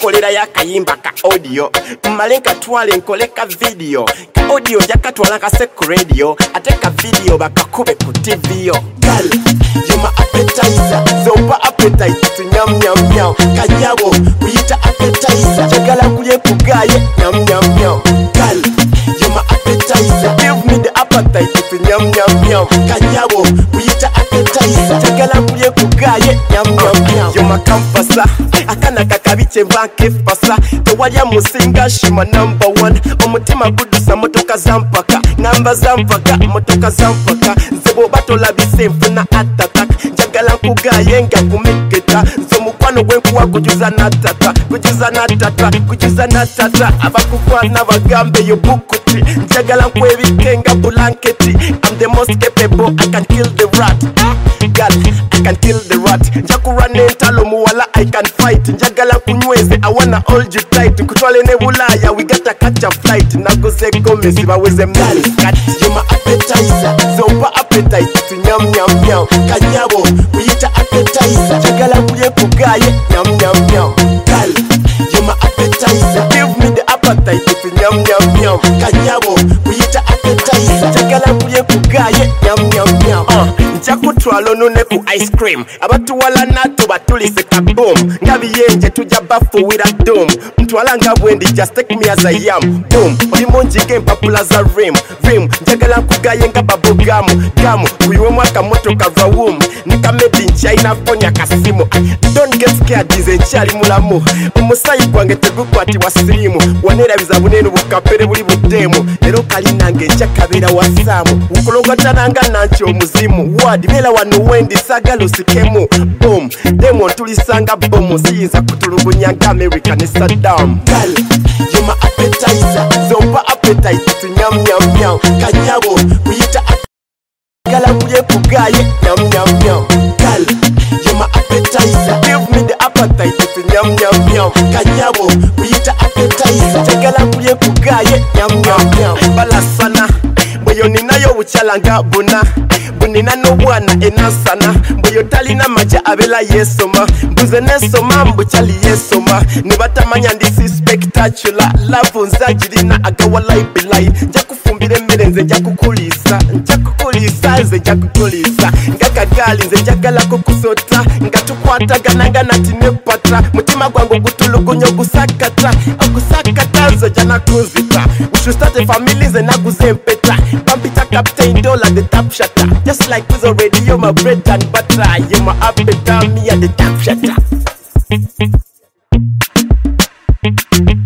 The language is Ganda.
kolera ya kayimba ka audio malenka twale nkoleka video ka audio jakatwala ka sek radio ate ka video bakakube ku TV yo gal yoma appetizer zopa appetite nyam nyam nyam kanyabo kuyita appetizer jagala kulye kugaye nyam nyam nyam gal yoma appetizer give me the appetite nyam nyam nyam kanyabo kuyita appetizer jagala kulye kugaye nyam nyam nyam yoma kampasa akana kakabiche mbanke fasa tewalya musinga shima number 1 omutima gudusa motoka zampaka namba zampaka motoka zampaka nzebo batola bisemfuna attack njagala nkugaye nga kumiketa nzomukwano gwenkuwa kujuza natata abakukwana bagambe yo bukuti njagala nkwebikenga blanketi I'm the most capable I can kill the rat God I can kill the rat njakurane ntalo muwala I can fight njagala kunyweze I wanna hold you tight kutwale ne bulaya we gotta catch a flight naguze gomesi baweze mali kat yoma appetizer zopa appetite nyam nyam nyam kanyabo kuyita appetizer njagala kulye kugaye nyam nyam nyam gal yoma appetizer give me the appetite nyam nyam nyam kanyabo kuyita appetizer njagala kulye kugaye nyam nyam nyam njakutwalo nune ku ice cream abatu wala nato batulise kaboom ngabiyenje tujja bafuwira doom ntwala nga bwendi just take me as I am boom oli monjige mpapula za rim njagala kugaye nga babogamu gamu kuyiwe mwaka moto kava wom nika made in China fonya kasimu don't get scared dize chali mulamu umusayi kwange tegukwati wasirimu wanera bizabunenu bukapere buli budemu lero kali nange njakabera wasamu ukolongotananga nancho omuzimu wadi bela wanu wendi sagalo sikemu boom demo tulisanga boom siyinza kutulugunya nga America ne Saddam gal yoma appetizer zopa appetite nyam nyam nyam kanyabo kuyita gala kulye kugaye nyam nyam nyam gal yoma appetizer give me the appetite nyam nyam nyam kanyabo kuyita appetizer jagala kulye kugaye nyam nyam nyam balasana boyo ninayo buchalanga bunina n'obwana enasana mbuyo talina maja abela yesoma mbuze nesoma mbuchali yesoma nibatamanya ndisi spectacular love nzagirina agawalai bilai njakufumbira emmere nze njakukulisa nze njakukulisa ngakagali nze njagala kukusota nga tukwatagana nati nepata mutima gwangu gutulugunya ogusakata nze jana kunzita we should start a family nze naguze empeta Pampita Captain Dollar the top shatter just like with a radio my bread and butter you my appetite me at the top shatter